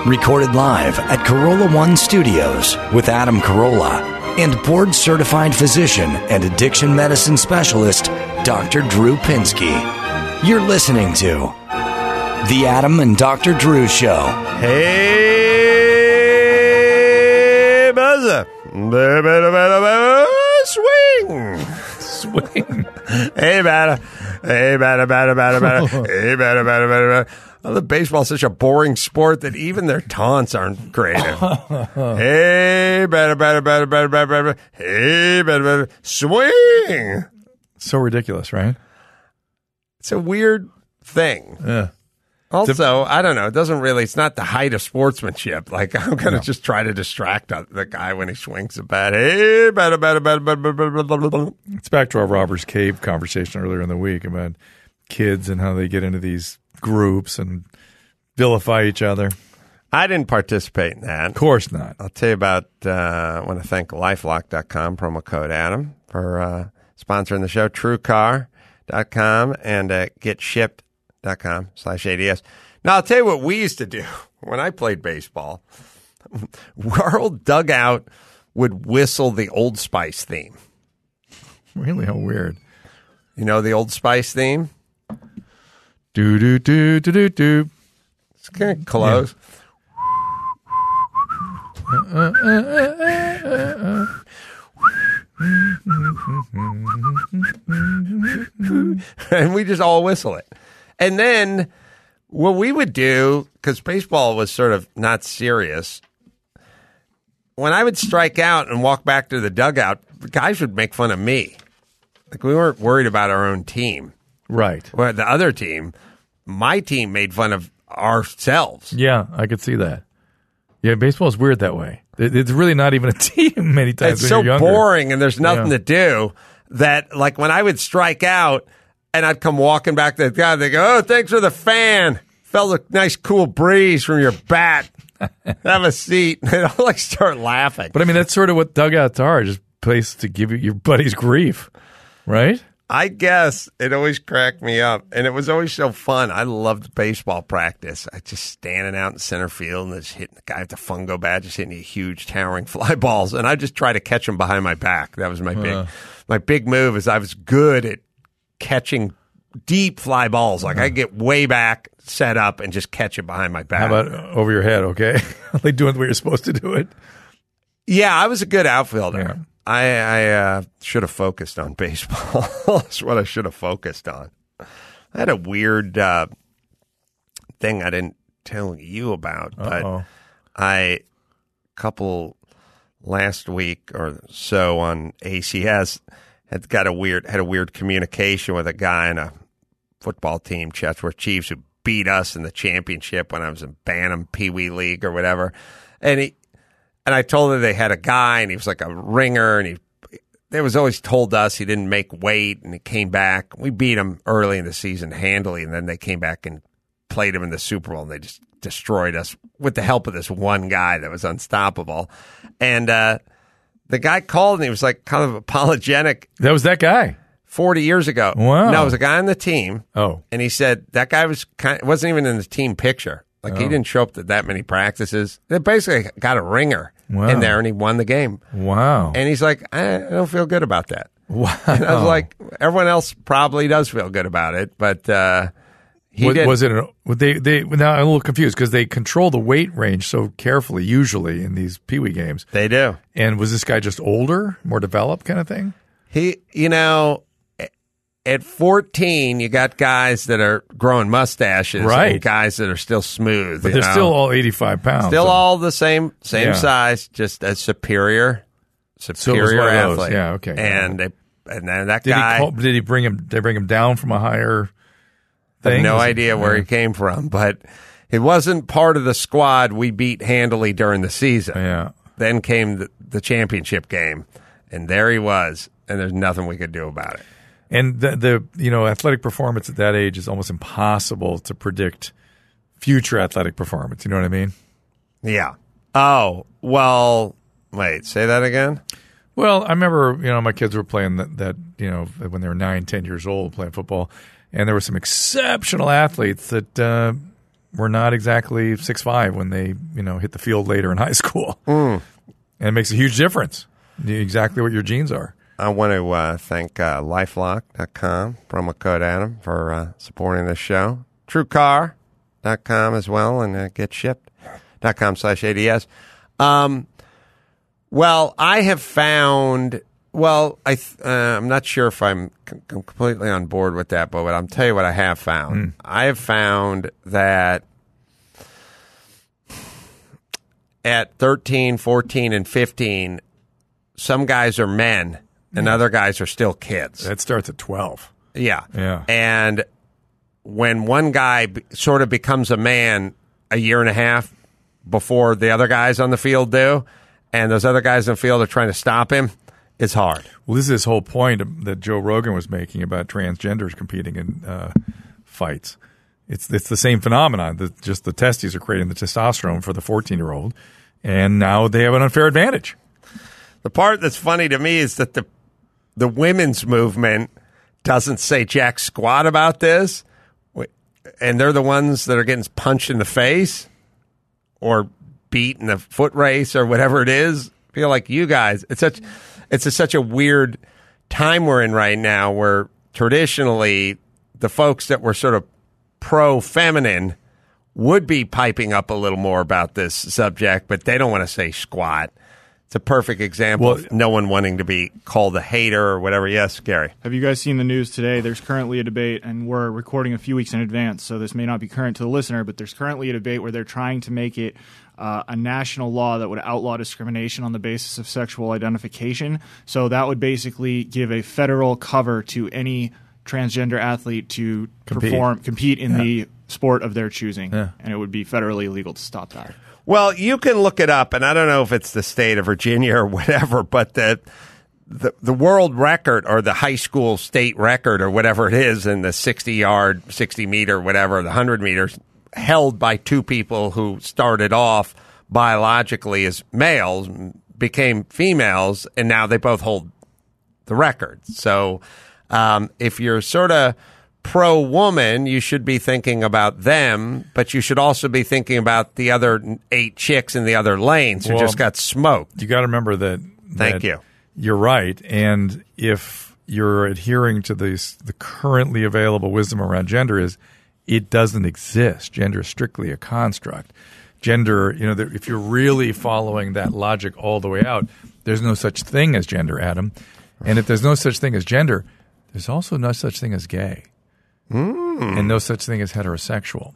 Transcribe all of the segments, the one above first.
Recorded live at Corolla One Studios with Adam Carolla and board-certified physician and addiction medicine specialist, Dr. Drew Pinsky. You're listening to The Adam and Dr. Drew Show. Hey, buzzer. Swing. Hey, batter. Hey, batter. Hey, batter. Oh, the baseball's such a boring sport that even their taunts aren't creative. Hey, batter. Hey, batter. Swing. So ridiculous, right? It's a weird thing. Yeah. Also, I don't know. It's not the height of sportsmanship. Like, I'm going to just try to distract the guy when he swings a bat. Hey, batter. It's back to our Robbers Cave conversation earlier in the week about kids and how they get into these groups and vilify each other. I didn't participate in that. Of course not. I'll tell you about, I want to thank LifeLock.com, promo code Adam, for sponsoring the show, TrueCar.com, and GetShipped.com/ADS. Now, I'll tell you what we used to do when I played baseball. Our old dugout would whistle the Old Spice theme. Really? How weird. You know the Old Spice theme? Do. It's kind of close. Yeah. And we just all whistle it. And then what we would do, because baseball was sort of not serious, when I would strike out and walk back to the dugout, the guys would make fun of me. Like, we weren't worried about our own team. Right. Well, the other team, my team made fun of ourselves. Yeah, I could see that. Yeah, baseball is weird that way. It's really not even a team many times. It's when so you're younger. boring and there's nothing to do that, like, when I would strike out and I'd come walking back to the guy, they go, "Oh, thanks for the fan. Felt a nice cool breeze from your bat. Have a seat." And I'll like start laughing. But I mean, that's sort of what dugouts are, just a place to give you your buddies grief, right? I guess it always cracked me up, and it was always so fun. I loved baseball practice. I just standing out in center field and just hitting the guy with the fungo bat, just hitting huge towering fly balls, and I just try to catch them behind my back. That was my big move. Is I was good at catching deep fly balls. Like I get way back, set up, and just catch it behind my back. How about over your head? Okay, are they doing the way you're supposed to do it? Yeah, I was a good outfielder. Yeah. I should have focused on baseball. That's what I should have focused on. I had a weird thing I didn't tell you about, but couple last week or so on ACS had a weird communication with a guy in a football team, Chatsworth Chiefs, who beat us in the championship when I was in Bantam Pee Wee League or whatever, And I told her they had a guy, and he was like a ringer, and they was always told us he didn't make weight, and he came back. We beat him early in the season handily, and then they came back and played him in the Super Bowl, and they just destroyed us with the help of this one guy that was unstoppable. And the guy called, and he was like kind of apologetic. That was that guy? 40 years ago. Wow. No, it was a guy on the team. Oh. And he said that guy wasn't even in the team picture. Like, he didn't show up to that many practices. They basically got a ringer in there, and he won the game. Wow. And he's like, I don't feel good about that. Wow. And I was like, everyone else probably does feel good about it, but he didn't. Was it? They now I'm a little confused because they control the weight range so carefully, usually in these Pee Wee games. They do. And was this guy just older, more developed kind of thing? At 14, you got guys that are growing mustaches, right? And guys that are still smooth, but they're still all 85 pounds, still all the same size, just a superior athlete. Yeah, okay. And then that guy did he bring him? They bring him down from a higher thing? I have no idea where he came from, but it wasn't part of the squad we beat handily during the season. Yeah. Then came the championship game, and there he was, and there's nothing we could do about it. And the athletic performance at that age is almost impossible to predict future athletic performance. You know what I mean? Yeah. Oh, well, wait, say that again? Well, I remember, my kids were playing that when they were 9, 10 years old playing football, and there were some exceptional athletes that, were not exactly 6'5" when they hit the field later in high school. And it makes a huge difference. Exactly what your genes are. I want to thank LifeLock.com, promo code Adam, for supporting this show. TrueCar.com as well, and GetShipped.com/ADS. Well, I have found... Well, I'm not sure if I'm completely on board with that, but I'll tell you what I have found. I have found that at 13, 14, and 15, some guys are men and other guys are still kids. That starts at 12. Yeah. Yeah. And when one guy sort of becomes a man a year and a half before the other guys on the field do, and those other guys on the field are trying to stop him, it's hard. Well, this is his whole point that Joe Rogan was making about transgenders competing in fights. It's the same phenomenon. Just the testes are creating the testosterone for the 14-year-old, and now they have an unfair advantage. The part that's funny to me is that the women's movement doesn't say jack squat about this, and they're the ones that are getting punched in the face or beat in a foot race or whatever it is. I feel like you guys, it's such a weird time we're in right now where traditionally the folks that were sort of pro-feminine would be piping up a little more about this subject, but they don't want to say squat. It's a perfect example of no one wanting to be called a hater or whatever. Yes, Gary. Have you guys seen the news today? There's currently a debate, and we're recording a few weeks in advance, so this may not be current to the listener, but there's currently a debate where they're trying to make it a national law that would outlaw discrimination on the basis of sexual identification. So that would basically give a federal cover to any transgender athlete to compete in the sport of their choosing, and it would be federally illegal to stop that. Well, you can look it up, and I don't know if it's the state of Virginia or whatever, but the world record or the high school state record or whatever it is in the 60-yard, 60-meter, whatever, the 100 meters, held by two people who started off biologically as males, became females, and now they both hold the record. So if you're sort of pro-woman, you should be thinking about them, but you should also be thinking about the other 8 chicks in the other lanes who just got smoked. You got to remember that. Thank you. You're right. And if you're adhering to the currently available wisdom around gender is it doesn't exist. Gender is strictly a construct. Gender, if you're really following that logic all the way out, there's no such thing as gender, Adam. And if there's no such thing as gender, there's also no such thing as gay. And no such thing as heterosexual.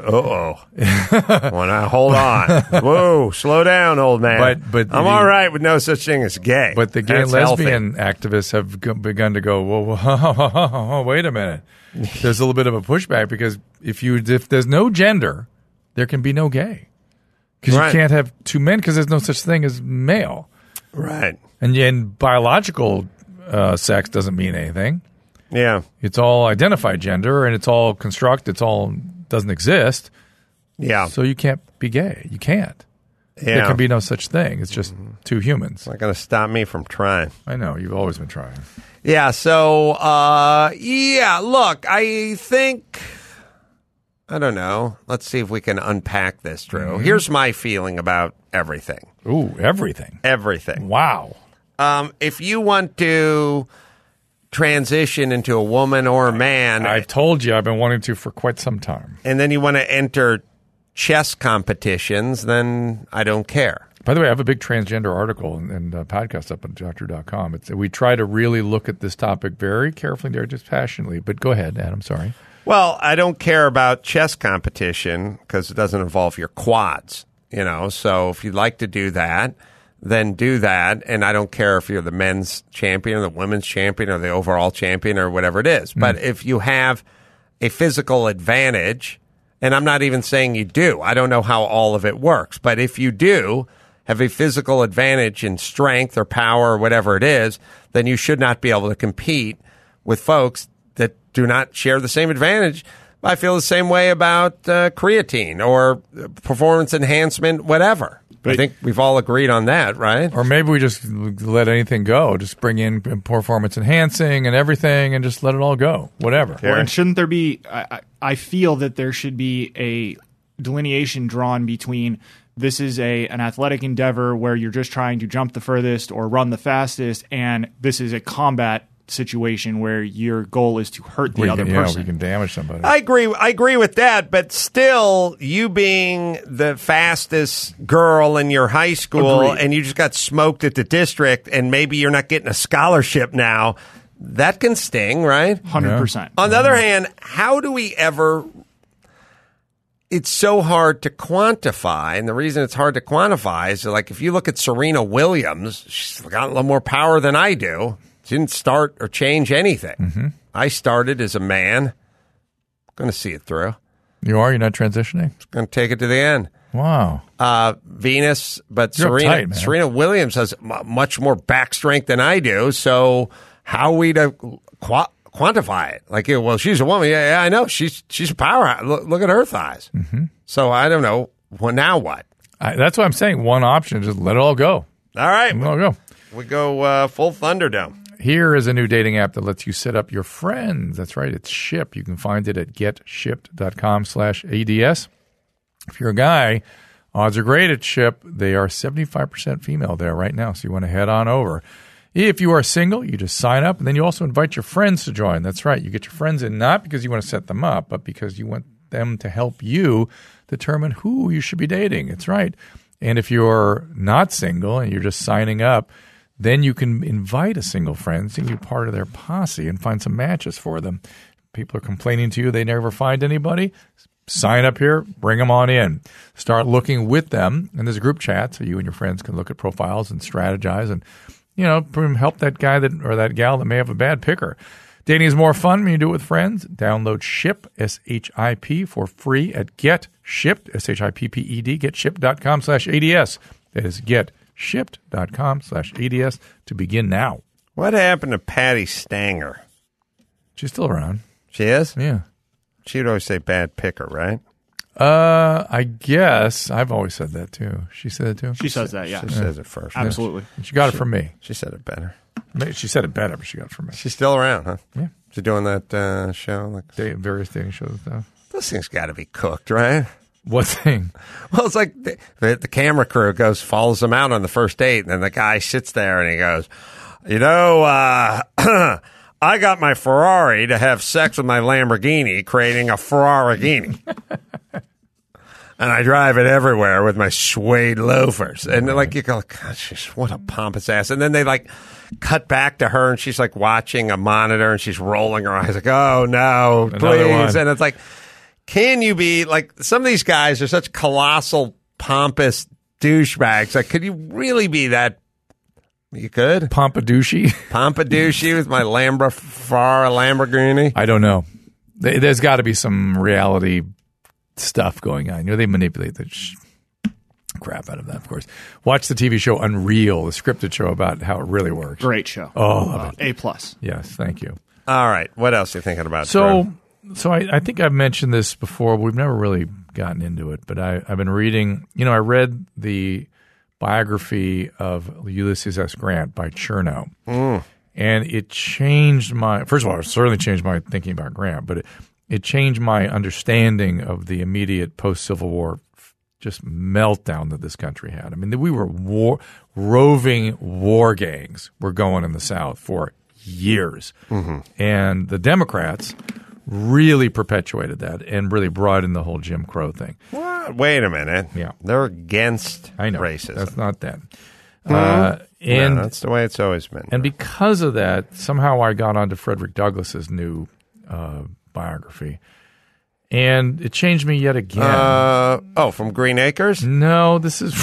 Well, now, hold on. Whoa, slow down, old man. But I'm all right with no such thing as gay. But the gay and lesbian activists have begun to go, whoa, wait a minute. There's a little bit of a pushback because if there's no gender, there can be no gay. Because you can't have two men because there's no such thing as male. Right. And biological sex doesn't mean anything. Yeah. It's all identified gender, and it's all construct. It's all doesn't exist. Yeah. So you can't be gay. You can't. Yeah. There can be no such thing. It's just two humans. It's not going to stop me from trying. I know. You've always been trying. Yeah. So, look, I think, I don't know. Let's see if we can unpack this, Drew. Here's my feeling about everything. Ooh, everything. Everything. Wow. If you want to transition into a woman or a man. I've told you I've been wanting to for quite some time. And then you want to enter chess competitions, then I don't care. By the way, I have a big transgender article and podcast up on doctor.com. We try to really look at this topic very carefully, just passionately. But go ahead, Adam. Sorry. Well, I don't care about chess competition because it doesn't involve your quads, So if you'd like to do that, then do that. And I don't care if you're the men's champion or the women's champion or the overall champion or whatever it is. But if you have a physical advantage, and I'm not even saying you do, I don't know how all of it works. But if you do have a physical advantage in strength or power or whatever it is, then you should not be able to compete with folks that do not share the same advantage. I feel the same way about creatine or performance enhancement, whatever. I think we've all agreed on that, right? Or maybe we just let anything go. Just bring in performance enhancing and everything and just let it all go. Whatever. Well, and shouldn't there be – I feel that there should be delineation drawn between this is an athletic endeavor where you're just trying to jump the furthest or run the fastest, and this is a combat situation where your goal is to hurt the other person. Yeah, we can damage somebody. I agree with that, but still, you being the fastest girl in your high school Agreed. and you just got smoked at the district, and maybe you're not getting a scholarship now, that can sting, right? 100%. On the other hand, how do we ever... It's so hard to quantify, and the reason it's hard to quantify is like if you look at Serena Williams, she's got a little more power than I do. She didn't start or change anything. Mm-hmm. I started as a man. Going to see it through. You're not transitioning? Going to take it to the end. Wow. Venus, but You're uptight, man. Serena Williams has much more back strength than I do. So how are we to quantify it? Like, well, she's a woman. Yeah, I know. She's a powerhouse. Look at her thighs. Mm-hmm. So I don't know. Well, now what? That's what I'm saying. One option, just let it all go. All right. Let it all go. We go full Thunderdome. Here is a new dating app that lets you set up your friends. That's right. It's Ship. You can find it at getshipped.com/ADS. If you're a guy, odds are great at Ship. They are 75% female there right now, so you want to head on over. If you are single, you just sign up, and then you also invite your friends to join. That's right. You get your friends in not because you want to set them up, but because you want them to help you determine who you should be dating. That's right. And if you're not single and you're just signing up, then you can invite a single friend to be part of their posse and find some matches for them. People are complaining to you they never find anybody. Sign up here, bring them on in. Start looking with them. And there's a group chat so you and your friends can look at profiles and strategize and, help that guy or that gal that may have a bad picker. Dating is more fun when you do it with friends. Download Ship, S-H-I-P, for free at GetShipped, S-H-I-P-P-E-D, getshipped.com/ADS. That is getshipped.com/ADS to begin now. What happened to Patty Stanger? She's still around. She is? Yeah. She would always say bad picker, right? I guess. I've always said that, too. She said it, too? She says that, yeah. She says it first. Absolutely. She got it from me. She said it better. She said it better, but she got it from me. She's still around, huh? Yeah. She's doing that show? Like Various dating shows and stuff. Those things got to be cooked, right? What thing? Well, it's like the camera crew follows them out on the first date, and then the guy sits there and he goes, I got my Ferrari to have sex with my Lamborghini, creating a Ferrarigini. And I drive it everywhere with my suede loafers. And you go, gosh, what a pompous ass. And then they cut back to her and she's watching a monitor and she's rolling her eyes oh no, please. And it's can you be some of these guys are such colossal, pompous douchebags. Could you really be that? You could? Pompadouche with my Lamborghini. I don't know. There's got to be some reality stuff going on. They manipulate the crap out of that, of course. Watch the TV show Unreal, the scripted show about how it really works. Great show. Oh, love it. A+. Yes, thank you. All right. What else are you thinking about? So I think I've mentioned this before. We've never really gotten into it, but I've been reading. I read the biography of Ulysses S. Grant by Chernow. And it changed first of all, it certainly changed my thinking about Grant, but it changed my understanding of the immediate post-Civil War just meltdown that this country had. I mean, we were roving war gangs were going in the South for years. Mm-hmm. And the Democrats really perpetuated that and really brought in the whole Jim Crow thing. What? Wait a minute. Yeah. They're against racism. That's not that. And that's the way it's always been. And because of that, somehow I got onto Frederick Douglass's new biography. And it changed me yet again. From Green Acres? No, this is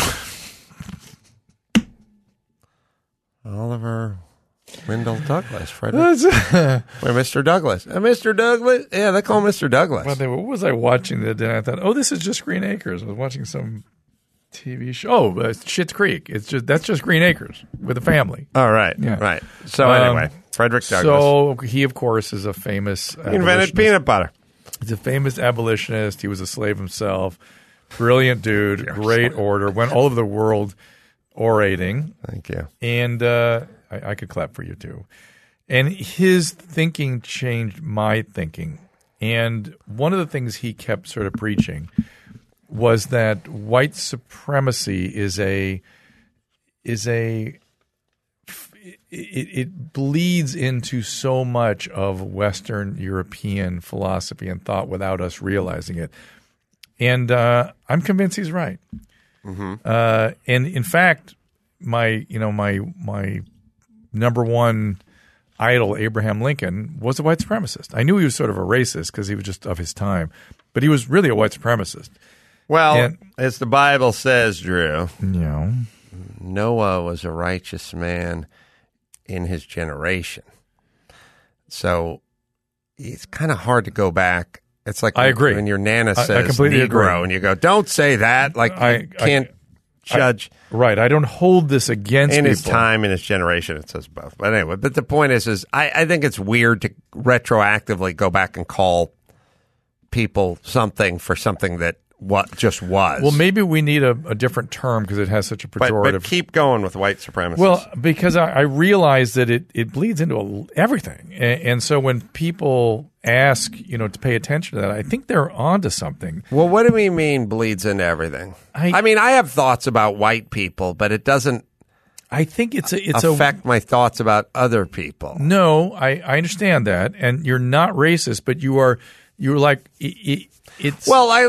Oliver Wendell Douglas. Frederick. Mr. Douglas. Mr. Douglas? Yeah, they call him Mr. Douglas. What was I watching the other day? I thought, this is just Green Acres. I was watching some TV show. Schitt's Creek. That's just Green Acres with a family. Oh, right. Yeah. Right. So anyway, Frederick Douglass. So he, of course, is a famous He invented peanut butter. He's a famous abolitionist. He was a slave himself. Brilliant dude. Great orator. Went all over the world orating. Thank you. And I could clap for you, too. And his thinking changed my thinking. And one of the things he kept sort of preaching was that white supremacy it bleeds into so much of Western European philosophy and thought without us realizing it. And I'm convinced he's right. Mm-hmm. And in fact, my number one idol, Abraham Lincoln, was a white supremacist. I knew he was sort of a racist because he was just of his time, but he was really a white supremacist. Well, as the Bible says, Drew, Yeah. Noah was a righteous man in his generation. So it's kind of hard to go back. It's like I agree. When your Nana says I completely Negro, agree. and you go, don't say that. Like, you can't judge. Right. I don't hold this against In people. his time, in his generation, it says both. But anyway, but the point is I think it's weird to retroactively go back and call people something for something that what just was. Well, maybe we need a different term because it has such a pejorative. But keep going with white supremacists. Well, because I realize that it bleeds into everything. And so when people ask, to pay attention to that, I think they're onto something. Well, what do we mean bleeds into everything? I mean, I have thoughts about white people, but it doesn't I think it's affect my thoughts about other people. No, I understand that. And you're not racist, but you're like it's. Well, I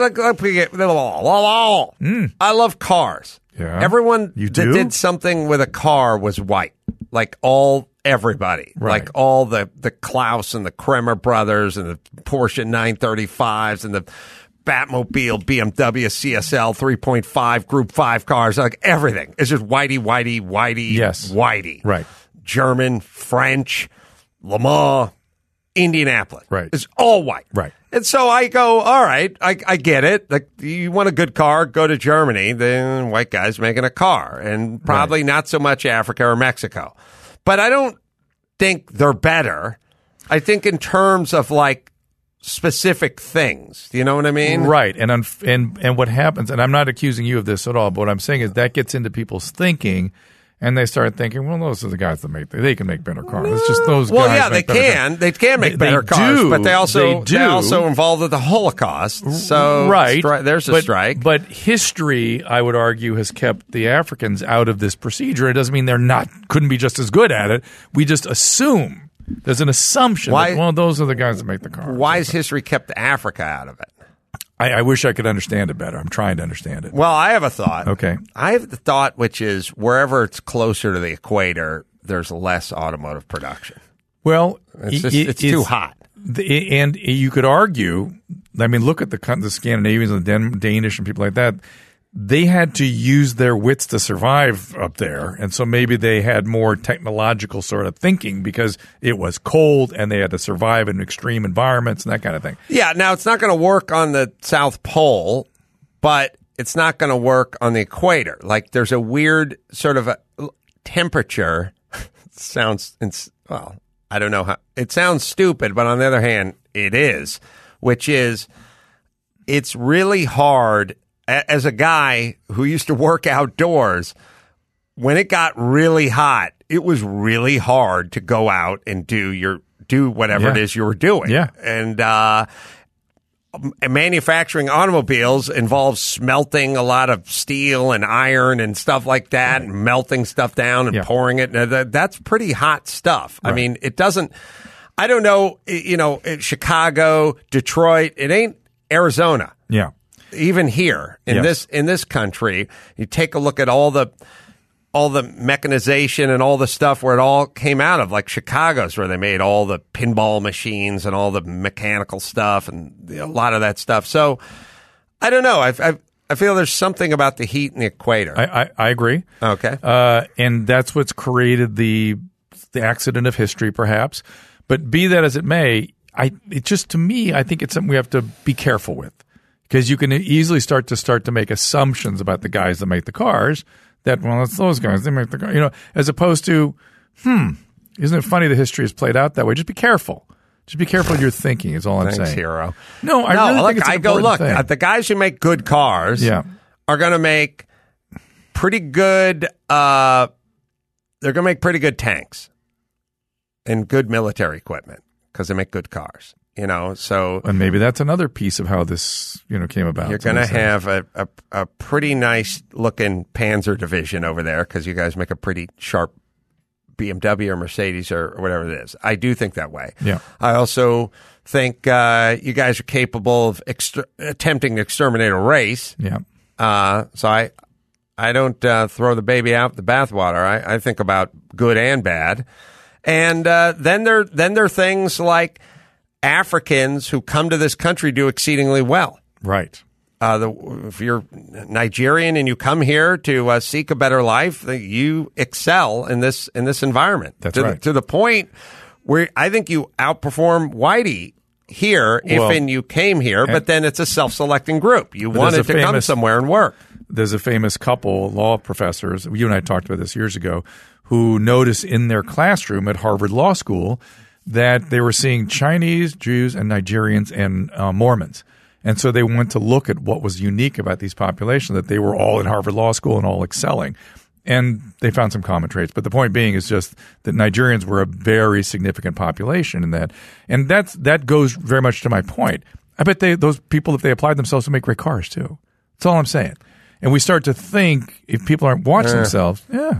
love cars. Yeah. Everyone You that do? did something with a car was white. Like everybody. Right. Like all the Klaus and the Kremer brothers and the Porsche 935s and the Batmobile, BMW, CSL 3.5, Group 5 cars. Like everything. It's just whitey, Yes. whitey. Right. German, French, Le Mans, Indianapolis. Right. It's all white. Right. And so I go, all right, I get it. Like, you want a good car, go to Germany. Then white guy's making a car, and probably not so much Africa or Mexico. But I don't think they're better. I think in terms of like specific things. Do you know what I mean? Right. And what happens, and I'm not accusing you of this at all, but what I'm saying is that gets into people's thinking. And they start thinking, well, those are the guys that they can make better cars. It's just those guys. Well, yeah, make better cars. They can make better cars, do. but they also do. involved with the Holocaust. So right, there's a strike. But history, I would argue, has kept the Africans out of this procedure. It doesn't mean they're couldn't be just as good at it. We just assume there's an assumption. That, those are the guys that make the cars. Why has history kept Africa out of it? I wish I could understand it better. I'm trying to understand it. Well, I have a thought. Okay. I have the thought, which is wherever it's closer to the equator, there's less automotive production. Well, it's too hot. And you could argue, I mean, look at the Scandinavians and the Danish and people like that. They had to use their wits to survive up there. And so maybe they had more technological sort of thinking because it was cold and they had to survive in extreme environments and that kind of thing. Yeah. Now, it's not going to work on the South Pole, but it's not going to work on the equator. Like, there's a weird sort of a temperature. I don't know how. It sounds stupid, but on the other hand, it is, which is it's really hard. As a guy who used to work outdoors, when it got really hot, it was really hard to go out and do whatever it is you were doing. Yeah. And manufacturing automobiles involves smelting a lot of steel and iron and stuff like that, and melting stuff down and pouring it. That's pretty hot stuff. Right. I mean, it doesn't. I don't know. Chicago, Detroit. It ain't Arizona. Yeah. Even here in this country, you take a look at all the mechanization and all the stuff where it all came out of, like Chicago's, where they made all the pinball machines and all the mechanical stuff and a lot of that stuff. So I don't know. I feel there's something about the heat and the equator. I agree. Okay, and that's what's created the accident of history, perhaps. But be that as it may, I think it's something we have to be careful with. Because you can easily start to make assumptions about the guys that make the cars that, well, it's those guys, they make the car, as opposed to, isn't it funny the history has played out that way? Just be careful. Just be careful of your thinking is all I'm Thanks, saying. Hero. No, I really think it's an important thing. The guys who make good cars are going to make pretty good, they're going to make pretty good tanks and good military equipment because they make good cars. So and maybe that's another piece of how this, came about. You're going to have a pretty nice looking Panzer division over there because you guys make a pretty sharp BMW or Mercedes or whatever it is. I do think that way. Yeah. I also think you guys are capable of attempting to exterminate a race. Yeah. So I don't throw the baby out with the bathwater. I think about good and bad. And then there are things like Africans who come to this country do exceedingly well. Right. If you're Nigerian and you come here to seek a better life, you excel in this environment. That's right. To the point where I think you outperform Whitey here if you came here, but then it's a self-selecting group. You wanted to come somewhere and work. There's a famous couple, law professors, you and I talked about this years ago, who noticed in their classroom at Harvard Law School that they were seeing Chinese, Jews, and Nigerians and Mormons. And so they went to look at what was unique about these populations, that they were all in Harvard Law School and all excelling. And they found some common traits. But the point being is just that Nigerians were a very significant population in that. And that goes very much to my point. I bet those people, if they applied themselves, would make great cars too. That's all I'm saying. And we start to think, if people aren't watching themselves,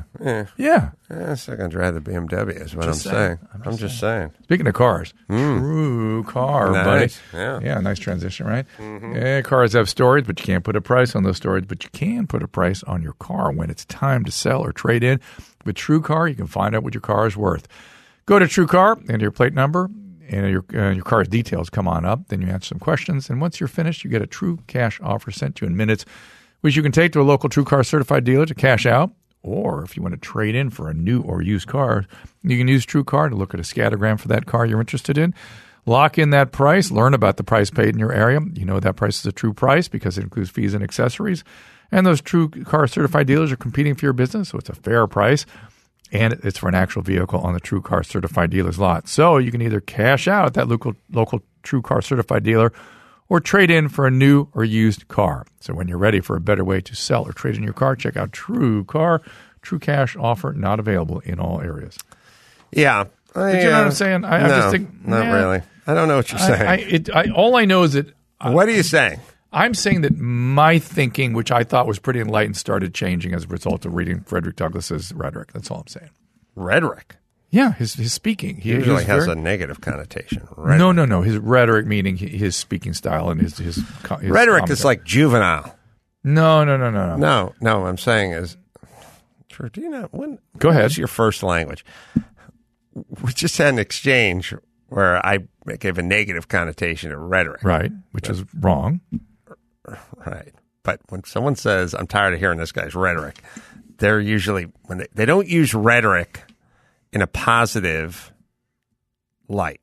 A second rather BMW is what I'm saying. I'm just saying. Speaking of cars, true car, nice. buddy. Yeah, nice transition, right? Mm-hmm. Yeah, cars have storage, but you can't put a price on those storage. But you can put a price on your car when it's time to sell or trade in. With True Car, you can find out what your car is worth. Go to True Car, enter your plate number, and your car's details come on up. Then you answer some questions, and once you're finished, you get a true cash offer sent to you in minutes, which you can take to a local True Car certified dealer to cash out. Or if you want to trade in for a new or used car, you can use True Car to look at a scattergram for that car you're interested in. Lock in that price. Learn about the price paid in your area. You know that price is a true price because it includes fees and accessories. And those True Car certified dealers are competing for your business, so it's a fair price. And it's for an actual vehicle on the True Car certified dealer's lot. So you can either cash out at that local True Car certified dealer or trade in for a new or used car. So when you're ready for a better way to sell or trade in your car, check out True Car. True cash offer not available in all areas. Yeah. But you know what I'm saying? I just think, not really. I don't know what you're saying. All I know is that... What are you saying? I'm saying that my thinking, which I thought was pretty enlightened, started changing as a result of reading Frederick Douglass's rhetoric. That's all I'm saying. Rhetoric? Yeah, his speaking. He usually has a negative connotation. Rhetoric. No. His rhetoric meaning his speaking style and his rhetoric is like juvenile. No. No, I'm saying is... Do you know Go ahead. What's your first language? We just had an exchange where I gave a negative connotation to rhetoric. Right, which is wrong. Right. But when someone says, I'm tired of hearing this guy's rhetoric, they're usually, when they don't use rhetoric in a positive light.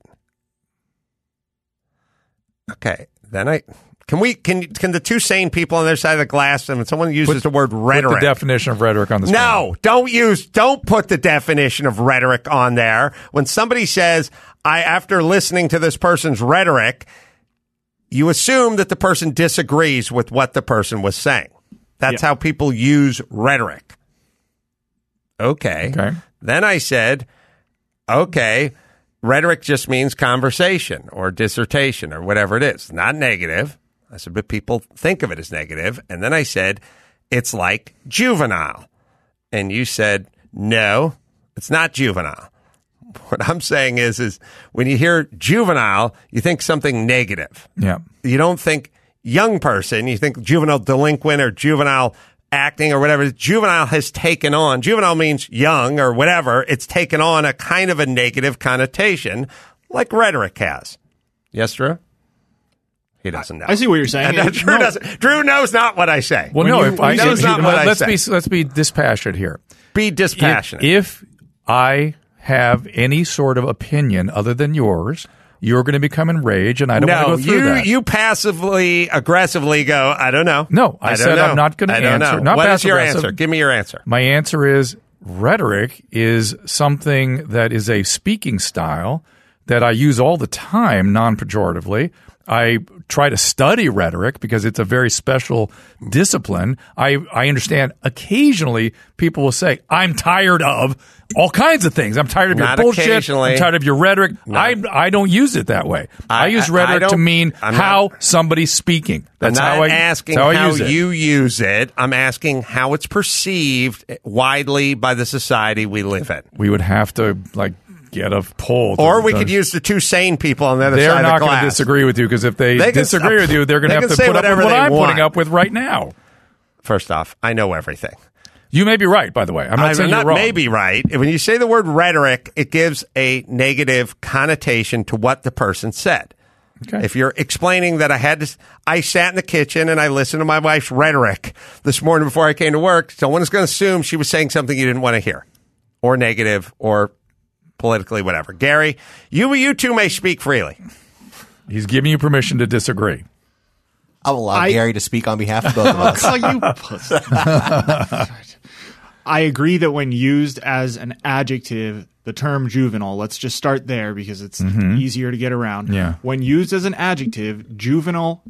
Okay, then Can the two sane people on their side of the glass, and when someone uses the word rhetoric, put the definition of rhetoric on the screen. No, don't put the definition of rhetoric on there. When somebody says, after listening to this person's rhetoric, you assume that the person disagrees with what the person was saying. That's how people use rhetoric. Okay. Then I said, okay, rhetoric just means conversation or dissertation or whatever it is, not negative. I said, but people think of it as negative. And then I said, it's like juvenile. And you said, no, it's not juvenile. What I'm saying is when you hear juvenile, you think something negative. Yeah. You don't think young person. You think juvenile delinquent or juvenile acting or whatever. Juvenile means young or whatever. It's taken on a kind of a negative connotation like rhetoric has. Yes, Drew? He doesn't know. I see what you're saying. Drew doesn't. Drew knows not what I say. Well, let's be dispassionate here. Be dispassionate. If I have any sort of opinion other than yours, you're going to become enraged, and I don't want to go through that. You passively, aggressively go, I don't know. No, I said I'm not going to answer. Not what is your answer? Give me your answer. My answer is rhetoric is something that is a speaking style that I use all the time, non-pejoratively. I try to study rhetoric because it's a very special discipline. I understand occasionally people will say, I'm tired of all kinds of things. I'm tired of your bullshit. I'm tired of your rhetoric. I don't use it that way. I use rhetoric to mean how somebody's speaking. That's I'm not asking how you use it. I'm asking how it's perceived widely by the society we live in. We would have to get a poll. Or we could use the two sane people on the other side of the class. They're not going to disagree with you because if they disagree with you, they're going to have to put up with what I'm putting up with right now. First off, I know everything. You may be right, by the way. I'm not saying you're wrong. May be right. When you say the word rhetoric, it gives a negative connotation to what the person said. Okay. If you're explaining that I sat in the kitchen and I listened to my wife's rhetoric this morning before I came to work, someone is going to assume she was saying something you didn't want to hear, or negative, or politically whatever. Gary, you too may speak freely. He's giving you permission to disagree. I'll allow Gary to speak on behalf of both of us. Oh, you pussy. I agree that when used as an adjective, the term juvenile, let's just start there because it's easier to get around. Yeah. When used as an adjective, juvenile,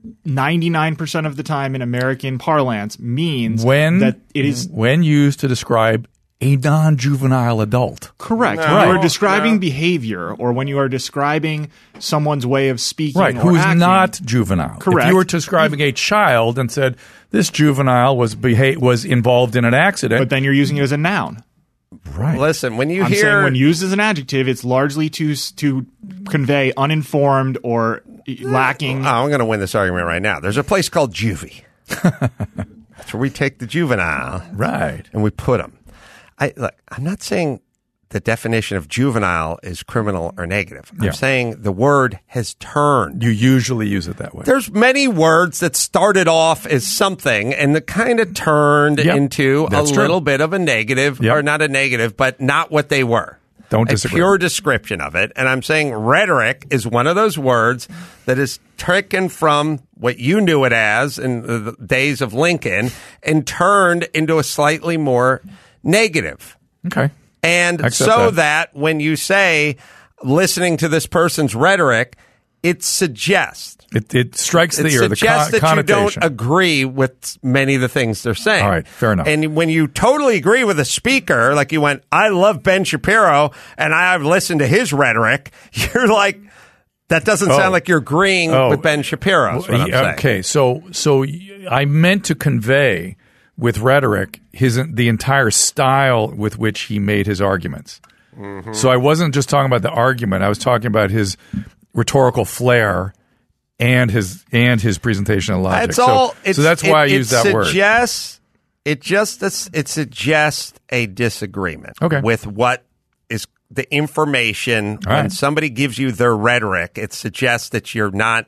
99% of the time in American parlance means that it is... When used to describe a non-juvenile adult. Correct. No, when you are describing behavior or when you are describing someone's way of speaking or who's acting, not juvenile. Correct. If you were describing a child and said, this juvenile was involved in an accident. But then you're using it as a noun. Right. Listen, when I'm saying when used as an adjective, it's largely to convey uninformed or lacking. I'm going to win this argument right now. There's a place called juvie. That's where we take the juvenile. Right. And we put them. I'm not saying the definition of juvenile is criminal or negative. I'm saying the word has turned. You usually use it that way. There's many words that started off as something and that kind of turned into little bit of a negative, or not a negative, but not what they were. Don't disagree. A pure description of it. And I'm saying rhetoric is one of those words that is taken from what you knew it as in the days of Lincoln and turned into a slightly more negative. Okay. And so that when you say listening to this person's rhetoric, it suggests. It strikes the ear, the suggests that connotation. you don't agree with many of the things they're saying. All right, fair enough. And when you totally agree with a speaker, like you went, I love Ben Shapiro, and I've listened to his rhetoric, you're like, that doesn't sound like you're agreeing with Ben Shapiro. Is what I'm saying. Okay, so I meant to convey with rhetoric the entire style with which he made his arguments. Mm-hmm. So I wasn't just talking about the argument. I was talking about his rhetorical flair and his presentation of logic. So that's why I used that word. It suggests a disagreement with what is the information. All right. When somebody gives you their rhetoric, it suggests that you're not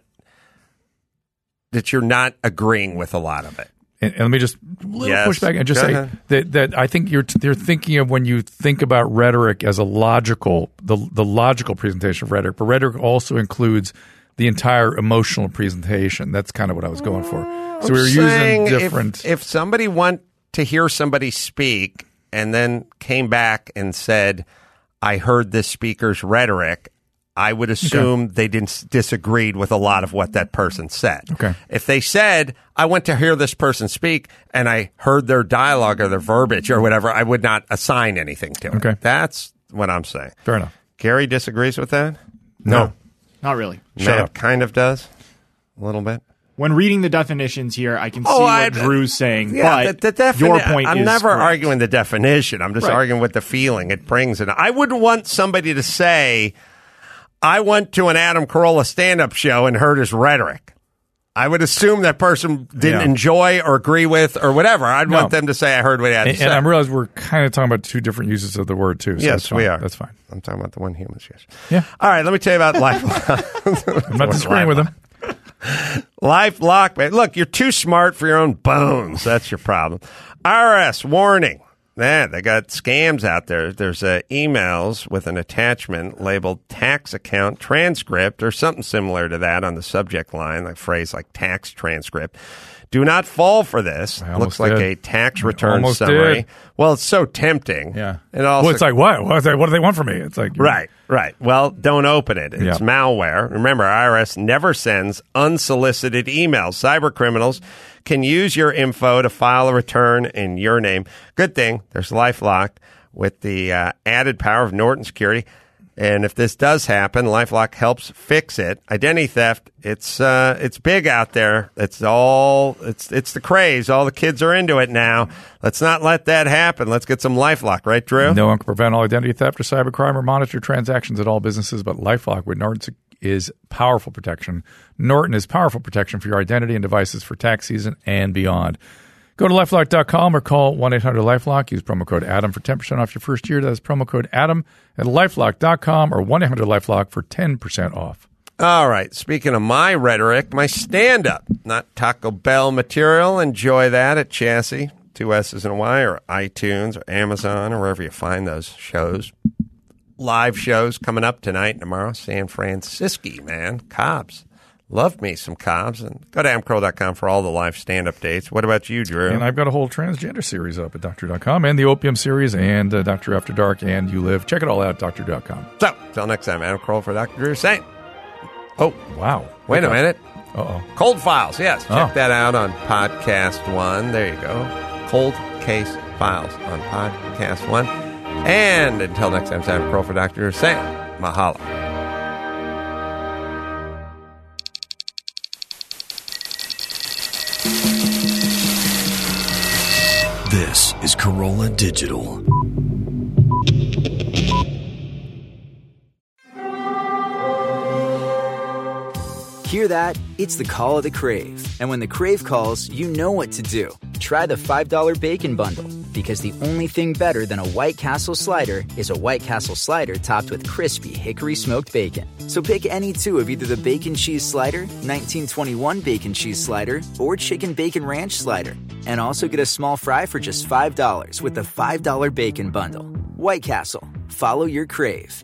agreeing with a lot of it. And let me just push back and just say that I think you're thinking of when you think about rhetoric as a logical, the logical presentation of rhetoric. But rhetoric also includes the entire emotional presentation. That's kind of what I was going for. So we were using different. If somebody want to hear somebody speak and then came back and said, "I heard this speaker's rhetoric," I would assume they disagreed with a lot of what that person said. Okay. If they said, I went to hear this person speak and I heard their dialogue or their verbiage or whatever, I would not assign anything to it. Okay. That's what I'm saying. Fair enough. Gary disagrees with that? No. Not really. Matt kind of does. A little bit. When reading the definitions here, I can see what Drew's saying, but your point I'm is never correct. arguing the definition. I'm just arguing with the feeling it brings. And I wouldn't want somebody to say, I went to an Adam Carolla stand-up show and heard his rhetoric. I would assume that person didn't enjoy or agree with or whatever. I'd want them to say, I heard what he had to say. And I realize we're kind of talking about two different uses of the word, too. So yes, we are. That's fine. I'm talking about the one humans use. Yeah. All right, let me tell you about LifeLock. I'm not disagreeing with him. LifeLock, man. Look, you're too smart for your own bones. That's your problem. IRS warning. Man, they got scams out there. There's emails with an attachment labeled tax account transcript or something similar to that on the subject line, a phrase like tax transcript. Do not fall for this. I Looks almost like did. a tax return Almost summary. did. Well, it's so tempting. Yeah. And also, well, it's like, what? What do they want from me? It's like, Right. Well, don't open it. It's Yeah. malware. Remember, IRS never sends unsolicited emails. Cyber criminals can use your info to file a return in your name. Good thing there's LifeLock with the added power of Norton Security. And if this does happen, LifeLock helps fix it. Identity theft, it's big out there. It's the craze. All the kids are into it now. Let's not let that happen. Let's get some LifeLock, right, Drew? No one can prevent all identity theft or cybercrime or monitor transactions at all businesses, but LifeLock with Norton is powerful protection. Norton is powerful protection for your identity and devices for tax season and beyond. Go to LifeLock.com or call 1-800-LifeLock. Use promo code ADAM for 10% off your first year. That's promo code ADAM at LifeLock.com or 1-800-LifeLock for 10% off. All right. Speaking of my rhetoric, my stand-up, not Taco Bell material. Enjoy that at Chassis, 2 S's and a Y, or iTunes or Amazon or wherever you find those shows. Live shows coming up tonight and tomorrow. San Francisco, man. Cobbs. Love me some Cobbs. And go to amcroll.com for all the live stand-up dates. What about you, Drew? And I've got a whole transgender series up at Doctor.com and the Opium series and Doctor After Dark and You Live. Check it all out at Doctor.com. So, till next time, Adam Kroll for Dr. Drew saying, oh, Wow. wait a minute. Uh-oh. Cold Files, yes. Check Oh. that out on Podcast One. There you go. Cold Case Files on Podcast One. And until next time, Adam Kroll for Dr. Drew saying, mahalo. This is Corolla Digital. Hear that? It's the call of the Crave. And when the Crave calls, you know what to do. Try the $5 Bacon Bundle, because the only thing better than a White Castle slider is a White Castle slider topped with crispy hickory smoked bacon. So pick any two of either the Bacon Cheese Slider, 1921 Bacon Cheese Slider, or Chicken Bacon Ranch Slider. And also get a small fry for just $5 with the $5 Bacon Bundle. White Castle. Follow your Crave.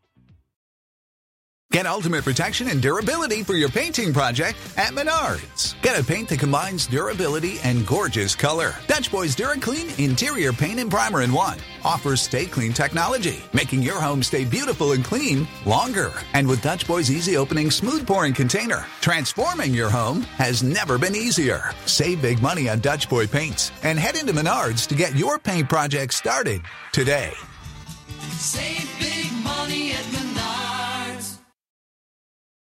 Get ultimate protection and durability for your painting project at Menards. Get a paint that combines durability and gorgeous color. Dutch Boys DuraClean Interior Paint and Primer in One offers Stay Clean technology, making your home stay beautiful and clean longer. And with Dutch Boys Easy Opening Smooth Pouring Container, transforming your home has never been easier. Save big money on Dutch Boy paints and head into Menards to get your paint project started today. Save big money at